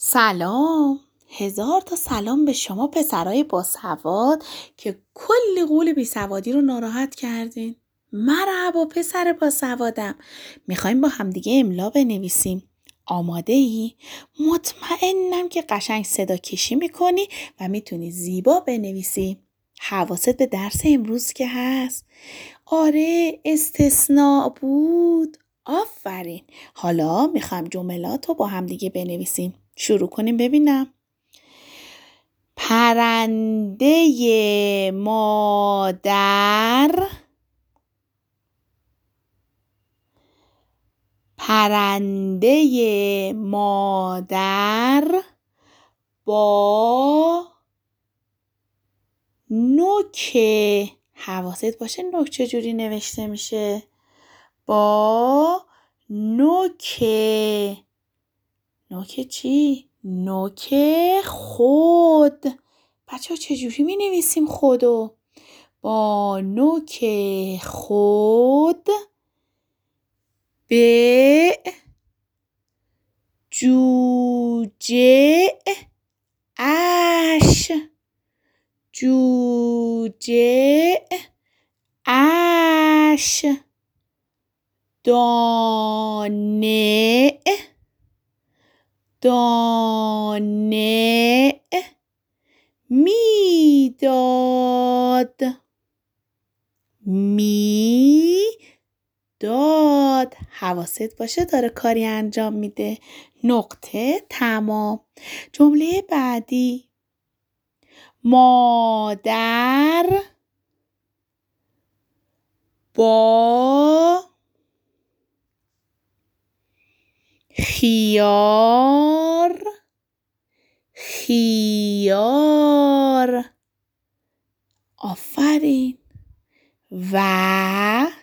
سلام، هزار تا سلام به شما پسرای باسواد که کلی قول بیسوادی رو ناراحت کردین. مرحبا پسر باسوادم. میخوایم با همدیگه املا بنویسیم. آماده ای؟ مطمئنم که قشنگ صدا کشی میکنی و میتونی زیبا بنویسی. حواست به درس امروز که هست؟ آره، استثناء بود. آفرین. حالا میخوایم جملات رو با همدیگه بنویسیم. شروع کنیم ببینم. پرنده مادر با نوک، حواست باشه نوک چجوری نوشته میشه. با نوک چی؟ نوک خود. بچه ها چجوری می نویسیم خودو؟ با نوک خود به جوجه اش دانه میداد. حواست باشه داره کاری انجام میده. نقطه تمام. جمله بعدی. مادر با خیار آفرین. و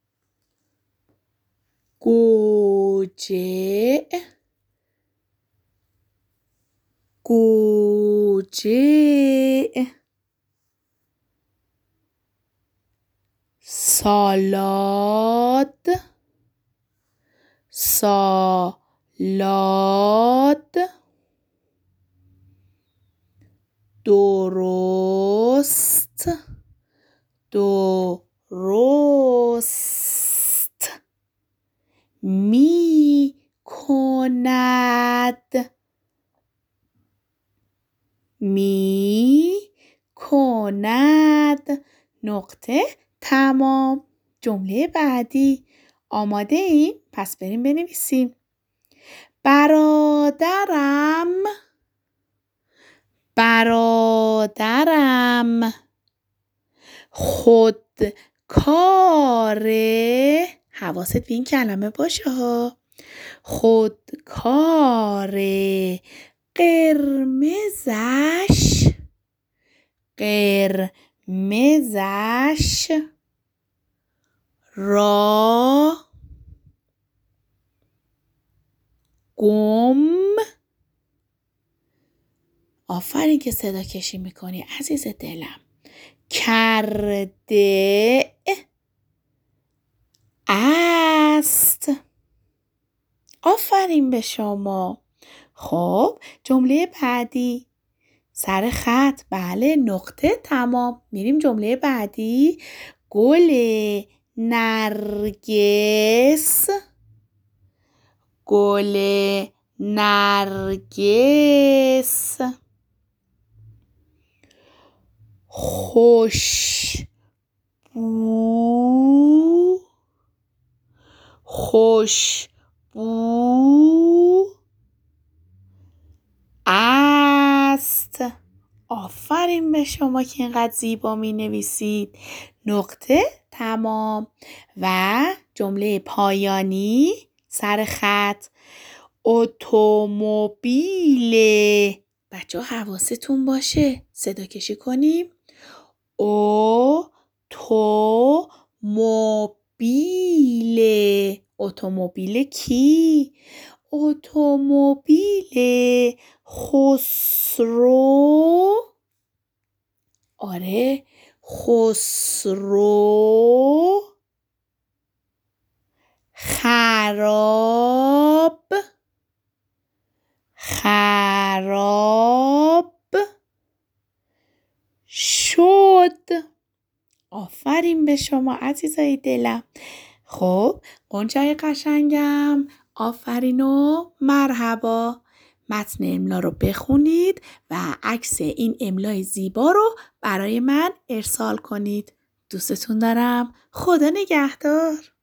گوجه سالاد درست می کند. نقطه تمام. جمله بعدی. آماده ایم؟ پس بریم بنویسیم. برادرم خودکاره، حواست به این کلمه باشه ها. خودکاره قرمزش را گم. آفرین که صدا کشی میکنی عزیز دلم. کرده است. آفرین به شما. خب جمله بعدی. سر خط. بله، نقطه تمام. میریم جمله بعدی. گل نرگس خوشبو است. آفرین به شما که اینقدر زیبا می نویسید. نقطه تمام. و جمله پایانی سر خط. اتومبیل. بچه ها حواستون باشه صدا کشی کنیم. اتومبیل کی؟ اتومبیل خسرو. آره، خسرو خراب آفرین به شما عزیزای دلم. خب غنچه‌های قشنگم، آفرین و مرحبا. متن املا رو بخونید و عکس این املای زیبا رو برای من ارسال کنید. دوستتون دارم. خدا نگهدار.